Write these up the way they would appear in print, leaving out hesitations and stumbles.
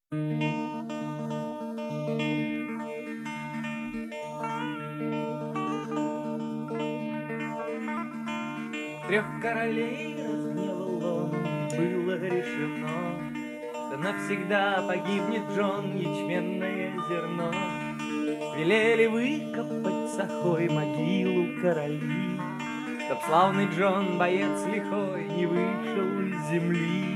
Трех королей разгневал он, было решено, что навсегда погибнет Джон, ячменное зерно. Велели выкопать сахой могилу короли, чтоб славный Джон, боец лихой, не вышел из земли.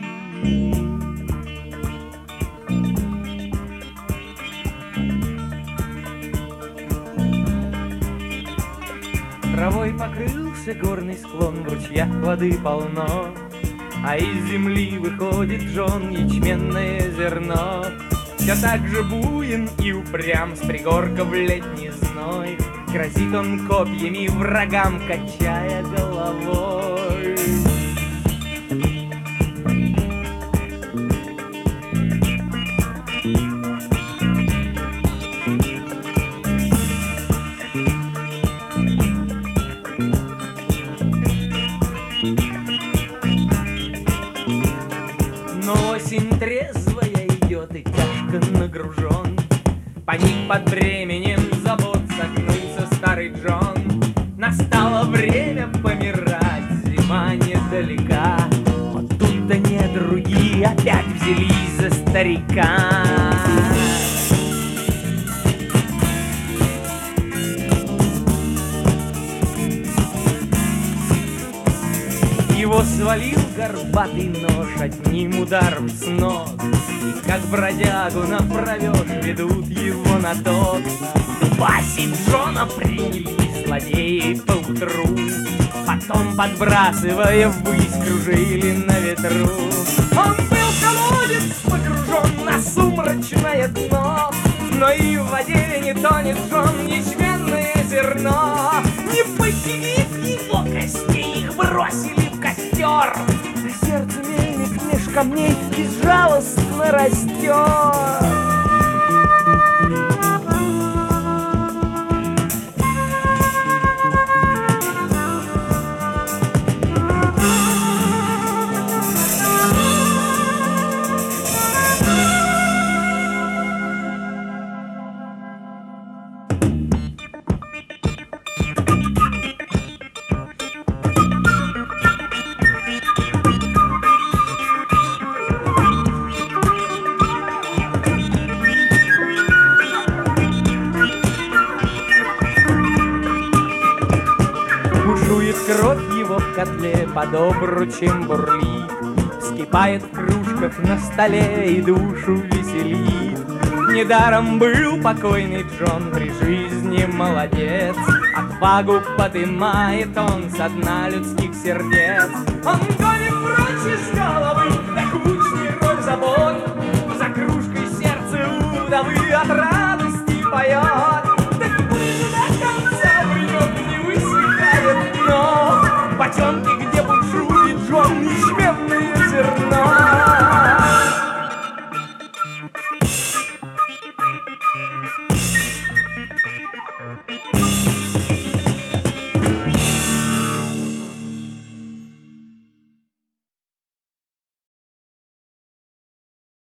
Травой покрылся горный склон, в ручьях воды полно, а из земли выходит Джон, ячменное зерно. Все так же буен и упрям, с пригорка в летний зной, грозит он копьями врагам, качая головой. Но осень трезвая идет и тяжко нагружен, паник под бременем забот, согнулся старый Джон. Настало время помирать, зима недалека, вот тут-то недруги опять взялись за старика. Его свалил горбатый нож одним ударом с ног, и как бродягу направешь, ведут его на тот. Дубасить Джона принялись злодеи поутру, потом, подбрасывая ввысь, кружили на ветру. Он был колодец погружен на сумрачное дно, но и в воде не тонет Джон, ячменное зерно. Не пощадив его костей, их бросили в костер, а сердце мельник меж камней безжалостно растет. Бушует кровь его в котле под обручем бурлит, вскипает в кружках на столе и душу веселит. Недаром был покойный Джон при жизни молодец, отвагу подымает он со дна людских сердец. Он гонит прочь из головы докучный роль забот, за кружкой сердце удовы от радости поет. Так пусть до конца врет, не высыхает дно, потемки, где бушует Джон, ячменное зерно.